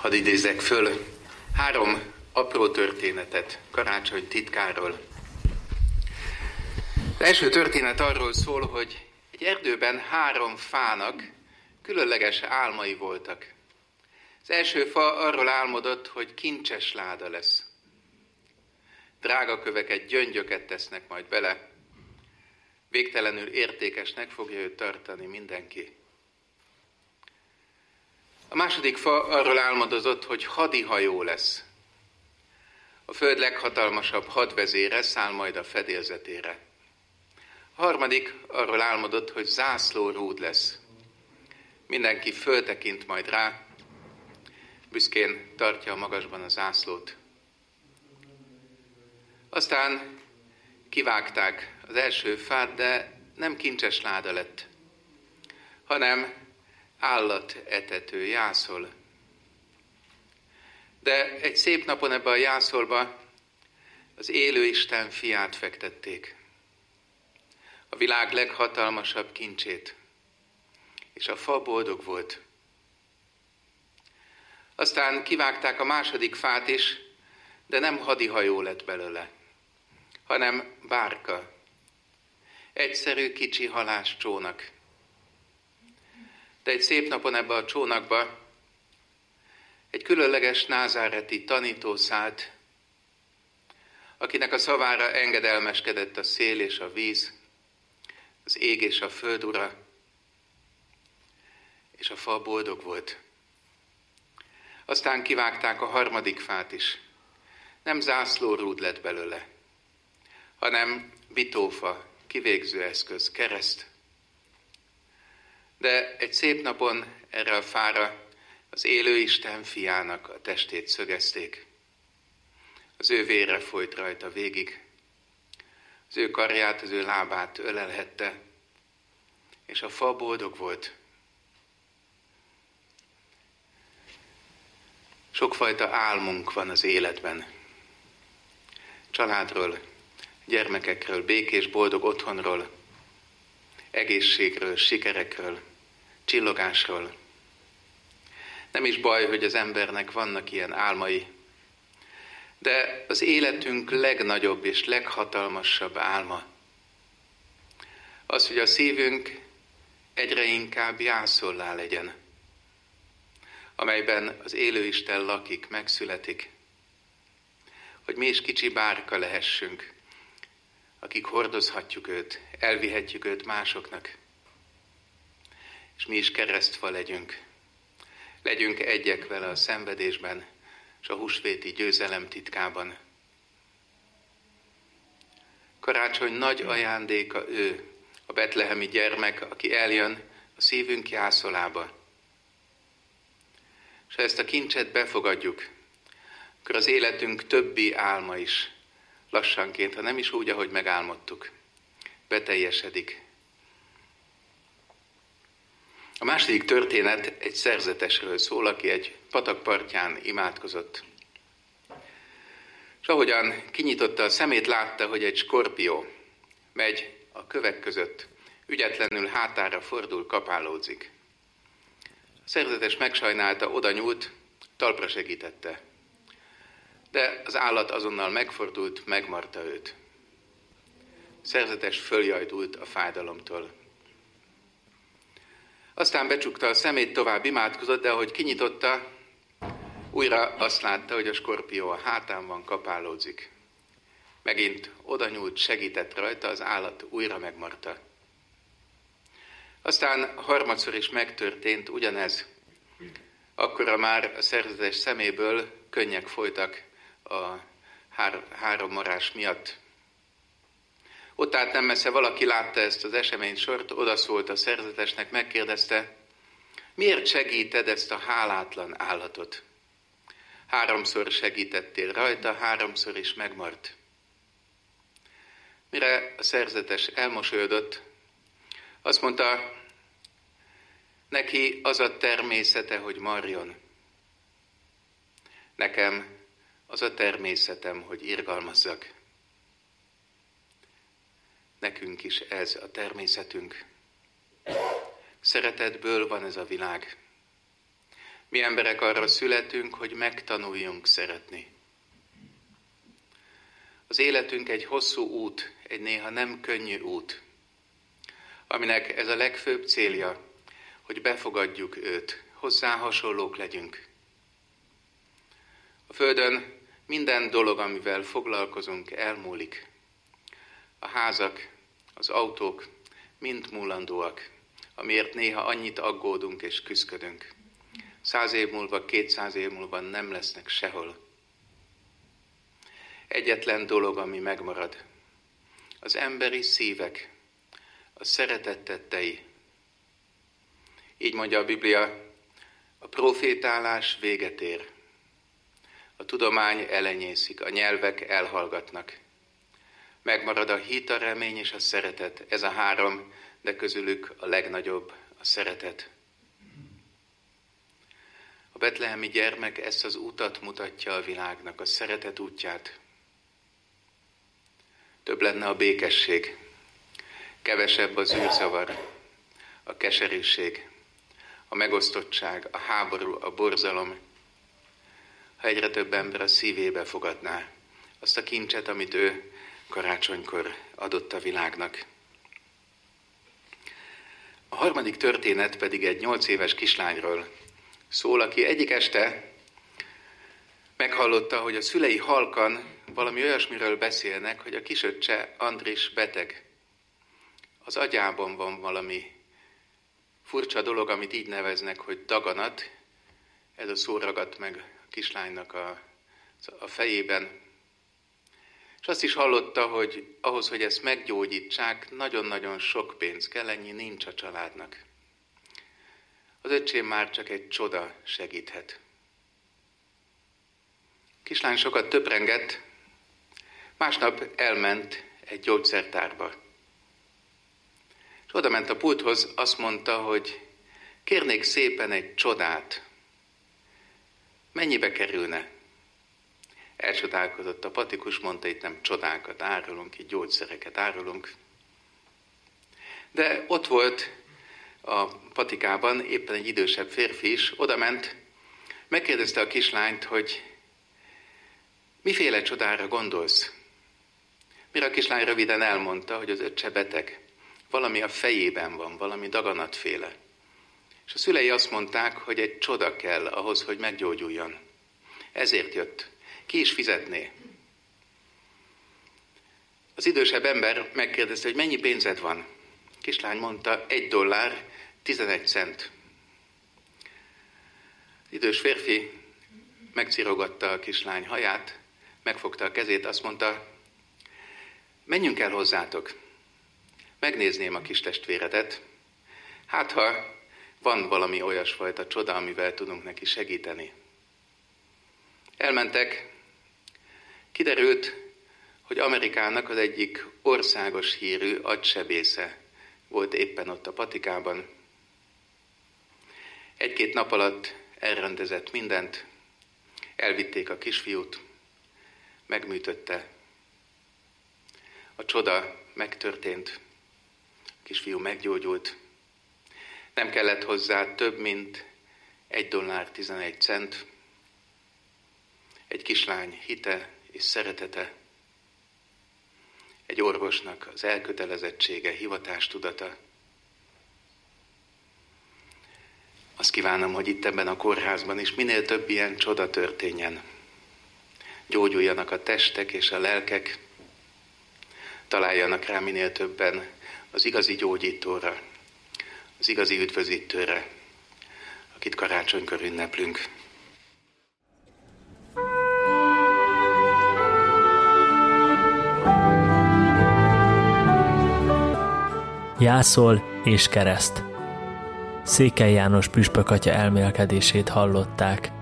Hadd idézzek föl 3 apró történetet karácsony titkáról. Az első történet arról szól, hogy egy erdőben 3 fának különleges álmai voltak. Az első fa arról álmodott, hogy kincses láda lesz. Drága köveket, gyöngyöket tesznek majd bele. Végtelenül értékesnek fogja őt tartani mindenki. A második fa arról álmodozott, hogy hadihajó lesz. A föld leghatalmasabb hadvezére száll majd a fedélzetére. A harmadik arról álmodott, hogy zászlórúd lesz. Mindenki föltekint majd rá, büszkén tartja a magasban a zászlót. Aztán kivágták az első fát, de nem kincses láda lett, hanem állatetető jászol. De egy szép napon ebbe a jászolba az élő Isten fiát fektették, a világ leghatalmasabb kincsét, és a fa boldog volt. Aztán kivágták a második fát is, de nem hadihajó lett belőle, hanem bárka, egyszerű kicsi halászcsónak. De egy szép napon ebbe a csónakba egy különleges názáreti tanító szállt, akinek a szavára engedelmeskedett a szél és a víz, az ég és a föld ura, és a fa boldog volt. Aztán kivágták a harmadik fát is. Nem zászlórúd lett belőle, hanem bitófa, kivégző eszköz, kereszt. De egy szép napon erre a fára az élő Isten fiának a testét szögezték. Az ő vére folyt rajta végig. Az ő karját, az ő lábát ölelhette, és a fa boldog volt. Sokfajta álmunk van az életben. Családról, gyermekekről, békés, boldog otthonról, egészségről, sikerekről, csillogásról. Nem is baj, hogy az embernek vannak ilyen álmai, de az életünk legnagyobb és leghatalmasabb álma az, hogy a szívünk egyre inkább jászollá legyen, amelyben az élő Isten lakik, megszületik, hogy mi is kicsi bárka lehessünk, akik hordozhatjuk őt, elvihetjük őt másoknak, és mi is keresztfa legyünk. Legyünk egyek vele a szenvedésben és a húsvéti győzelem titkában. Karácsony nagy ajándéka ő, a betlehemi gyermek, aki eljön a szívünk jászolába. És ha ezt a kincset befogadjuk, akkor az életünk többi álma is lassanként, ha nem is úgy, ahogy megálmodtuk, beteljesedik. A második történet egy szerzetesről szól, aki egy patak partján imádkozott. És ahogyan kinyitotta a szemét, látta, hogy egy skorpió megy a kövek között, ügyetlenül hátára fordul, kapálódzik. A szerzetes megsajnálta, oda nyúlt, talpra segítette. De az állat azonnal megfordult, megmarta őt. A szerzetes följajdult a fájdalomtól. Aztán becsukta a szemét, tovább imádkozott, de ahogy kinyitotta, újra azt látta, hogy a skorpió a hátán van, kapálódzik. Megint oda nyúlt, segített rajta, az állat újra megmarta. Aztán harmadszor is megtörtént ugyanez. Akkora már a szerzetes szeméből könnyek folytak a 3 marás miatt. Ott állt nem messze, valaki látta ezt az eseménysort, odaszólt a szerzetesnek, megkérdezte, miért segíted ezt a hálátlan állatot? 3-szor segítettél rajta, 3-szor is megmart. Mire a szerzetes elmosolyodott, azt mondta, neki az a természete, hogy marjon. Nekem az a természetem, hogy irgalmazzak. Nekünk is ez a természetünk. Szeretetből van ez a világ. Mi emberek arra születünk, hogy megtanuljunk szeretni. Az életünk egy hosszú út, egy néha nem könnyű út, aminek ez a legfőbb célja, hogy befogadjuk őt, hozzá hasonlók legyünk. A Földön minden dolog, amivel foglalkozunk, elmúlik. A házak, az autók mind múlandóak, amiért néha annyit aggódunk és küszködünk. 100 év múlva, 200 év múlva nem lesznek sehol. Egyetlen dolog, ami megmarad, az emberi szívek, a szeretet tettei. Így mondja a Biblia, a profétálás véget ér, a tudomány elenyészik, a nyelvek elhallgatnak. Megmarad a hit, a remény és a szeretet, ez a három, de közülük a legnagyobb a szeretet. A betlehemi gyermek ezt az utat mutatja a világnak, a szeretet útját. Több lenne a békesség, kevesebb az űrzavar, a keserűség, a megosztottság, a háború, a borzalom, ha egyre több ember a szívébe fogadná azt a kincset, amit ő karácsonykor adott a világnak. A harmadik történet pedig egy 8 éves kislányról szól, aki egyik este meghallotta, hogy a szülei halkan valami olyasmiről beszélnek, hogy a kisöccse Andris beteg. Az agyában van valami furcsa dolog, amit így neveznek, hogy daganat. Ez a szó ragadt meg a kislánynak a fejében. És azt is hallotta, hogy ahhoz, hogy ezt meggyógyítsák, nagyon-nagyon sok pénz kell, ennyi nincs a családnak. Az öcsém már csak egy csoda segíthet. A kislány sokat töprengett, másnap elment egy gyógyszertárba. És oda ment a pulthoz, azt mondta, hogy kérnék szépen egy csodát. Mennyibe kerülne? Elcsodálkozott a patikus, mondta, itt nem csodákat árulunk, itt gyógyszereket árulunk. De ott volt a patikában éppen egy idősebb férfi is, oda ment, megkérdezte a kislányt, hogy miféle csodára gondolsz? Mire a kislány röviden elmondta, hogy az öccse beteg. Valami a fejében van, valami daganatféle. És a szülei azt mondták, hogy egy csoda kell ahhoz, hogy meggyógyuljon. Ezért jött. Ki is fizetné? Az idősebb ember megkérdezte, hogy mennyi pénzed van. A kislány mondta, $1, 11 cent. Az idős férfi megcirogatta a kislány haját, megfogta a kezét, azt mondta, menjünk el hozzátok. Megnézném a kis testvéredet. Hát, ha van valami olyasfajta csoda, amivel tudunk neki segíteni. Elmentek, kiderült, hogy Amerikának az egyik országos hírű agysebésze volt éppen ott a patikában. 1-2 nap alatt elrendezett mindent, elvitték a kisfiút, megműtötte. A csoda megtörtént, a kisfiú meggyógyult. Nem kellett hozzá több, mint $1, 11 cent. Egy kislány hite és szeretete, egy orvosnak az elkötelezettsége, hivatástudata. Azt kívánom, hogy itt ebben a kórházban is minél több ilyen csoda történjen. Gyógyuljanak a testek és a lelkek, találjanak rá minél többen az igazi gyógyítóra, az igazi üdvözítőre, akit karácsonykor ünneplünk. Jászol és kereszt. Székely János püspök atya elmélkedését hallották.